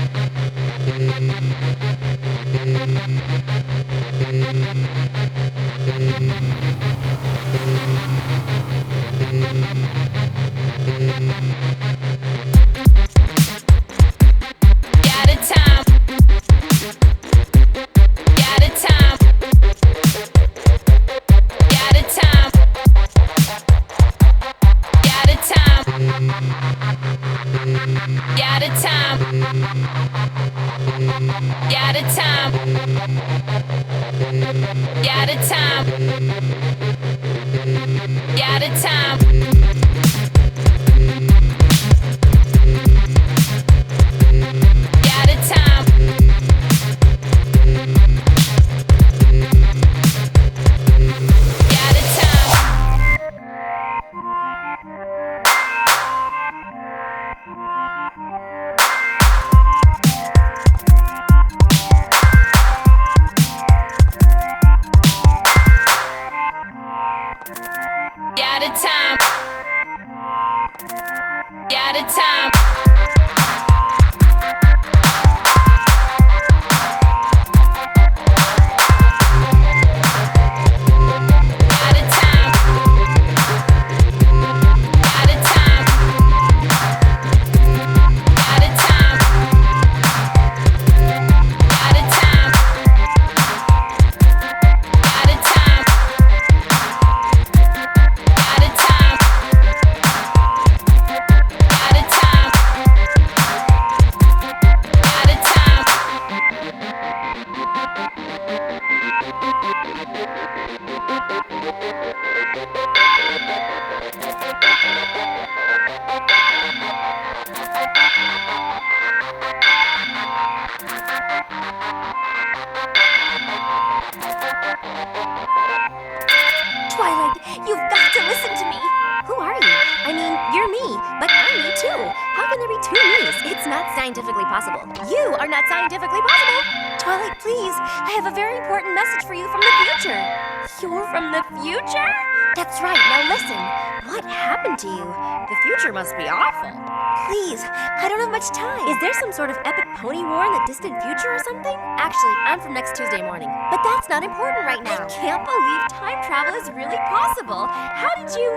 Scientifically possible. You are not scientifically possible. Twilight, please. I have a very important message for you from the future. You're from the future? That's right. Now listen. What happened to you? The future must be awful. Please, I don't have much time. Is there some sort of epic pony war in the distant future or something? Actually, I'm from next Tuesday morning. But that's not important right now. I can't believe time travel is really possible. How did you?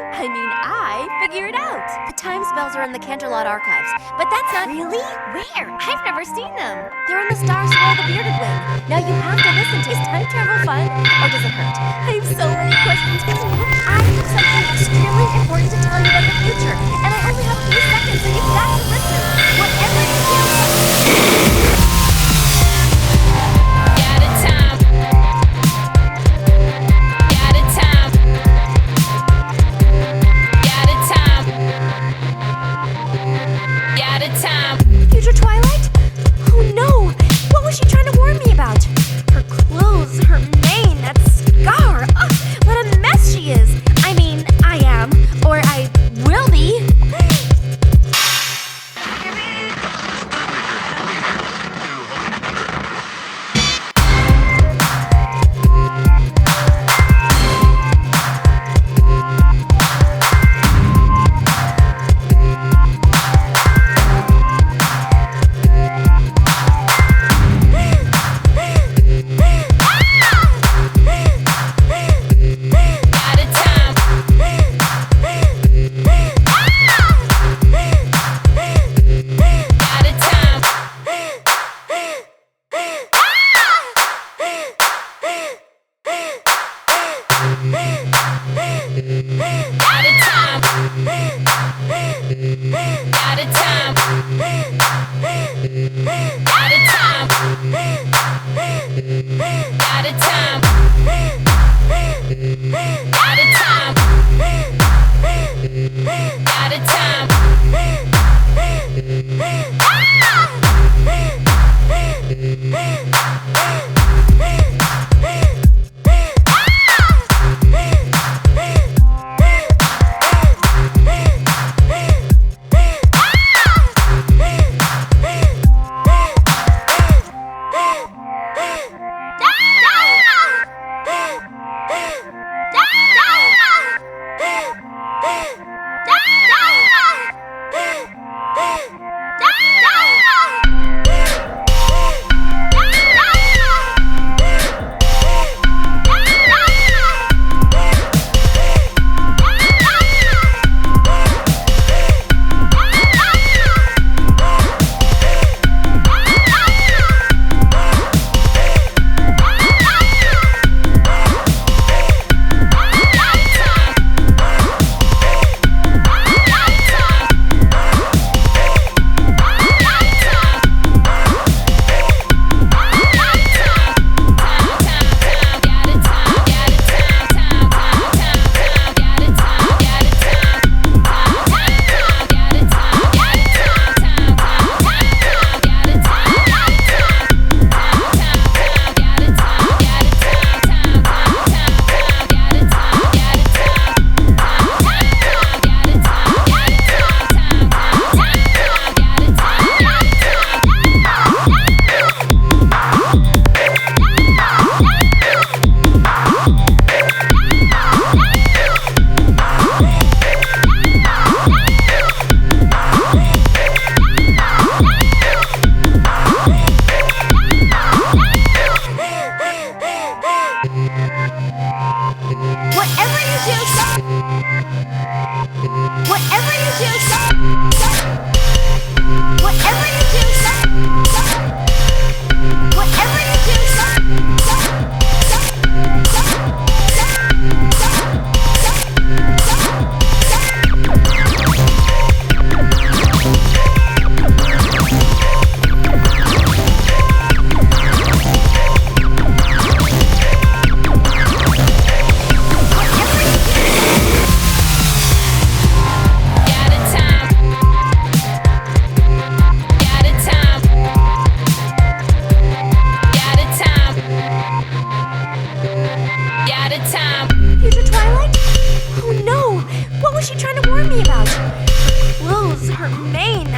I figure it out. The time spells are in the Canterlot archives. But that's not... Really? Where? I've never seen them. They're in the Star Swirl the Bearded Wing. Now you have to listen to... Is time travel fun? Or does it hurt? I have so many questions. I have something extremely important to tell you about the future. And I only have a few seconds, so you've got to listen. Whatever you feel like. Future Twilight? Oh no! What was she trying to warn me about? Her clothes, her mane, that scar. Ugh, what a mess she is. I am. Or I will be.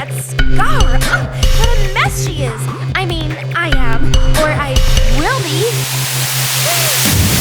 that scar. Oh, what a mess she is. I mean, I am. Or I will be.